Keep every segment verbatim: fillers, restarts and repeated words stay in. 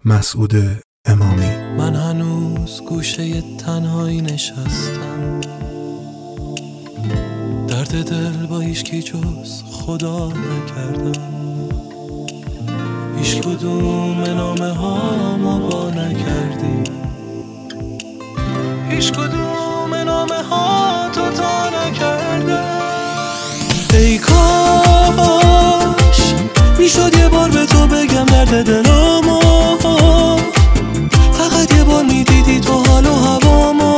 مسعود امامی. من هنوز گوشه تنهایی نشستم، درد دل با هیچکی جز خدا نکردم، هیچ کدوم نامه ها ما با نکردی، هیچ کدوم نامه ها تو تا نکردم. ای کاش میشد یه بار به تو بگم درد دلامو، فقط یه بار میدیدی تو حال و هوامو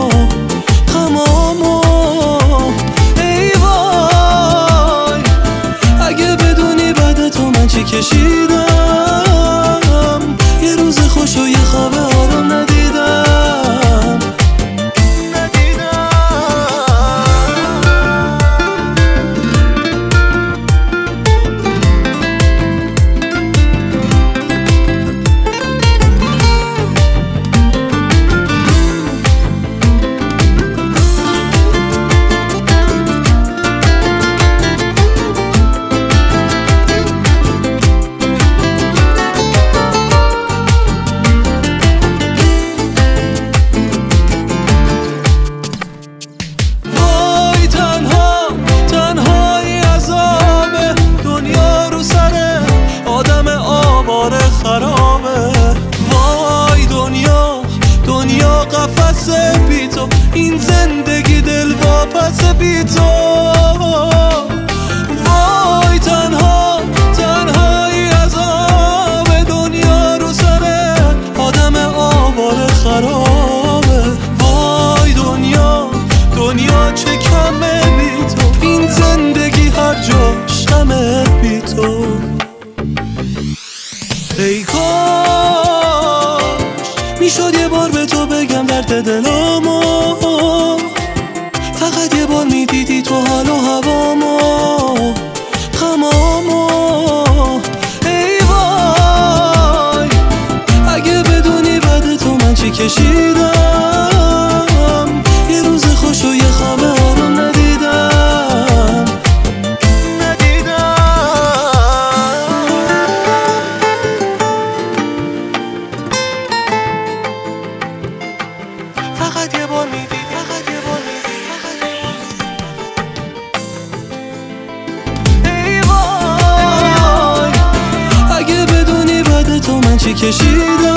غمامو. ای وای اگه بدونی بعد تو من چی کشیدم، یه روز خوش و یه خواب آروم ندیدم ندیدم. وای دنیا دنیا قفسه بی تو، این زندگی دل واپس بی تو. وای تنها تنهایی عذاب دنیا رو سره آدم آواره خرابه. وای دنیا دنیا چه کمه بی تو، این زندگی هر جاش غمه بی تو. ای کاش میشد یه بار به تو بگم درد دلامو، فقط یه بار میدیدی تو حال و هوامو غمامو. ای وای اگه بدونی بعد تو من چی کشیدم، یه روز خوش و یه خواب آروم ندیدم فقط یه بار میدید، فقط یه بار میدید، فقط یه بار میدید. ای وای اگه بدونی بعد تو من چی کشیدم،